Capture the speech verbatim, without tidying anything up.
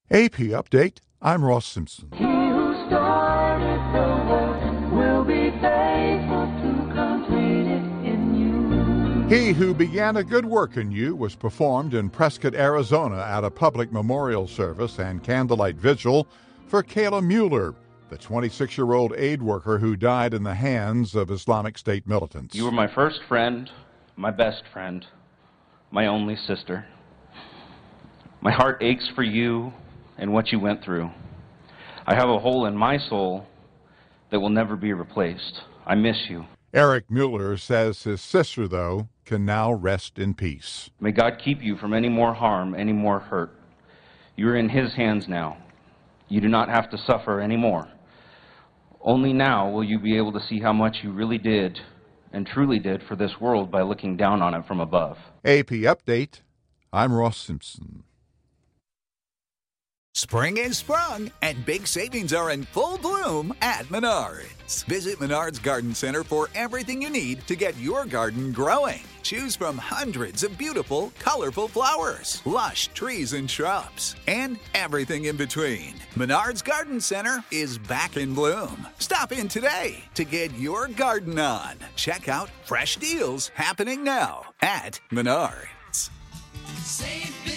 A P Update, I'm Ross Simpson. He who started the work will be faithful to complete it in you. He Who Began a Good Work in You was performed in Prescott, Arizona at a public memorial service and candlelight vigil for Kayla Mueller, the twenty-six-year-old aid worker who died in the hands of Islamic State militants. You were my first friend, my best friend, my only sister. My heart aches for you and what you went through. I have a hole in my soul that will never be replaced. I miss you. Eric Mueller says his sister, though, can now rest in peace. May God keep you from any more harm, any more hurt. You are in His hands now. You do not have to suffer anymore. Only now will you be able to see how much you really did and truly did for this world by looking down on it from above. A P Update, I'm Ross Simpson. Spring is sprung, and big savings are in full bloom at Menards. Visit Menards Garden Center for everything you need to get your garden growing. Choose from hundreds of beautiful, colorful flowers, lush trees and shrubs, and everything in between. Menards Garden Center is back in bloom. Stop in today to get your garden on. Check out fresh deals happening now at Menards. Save big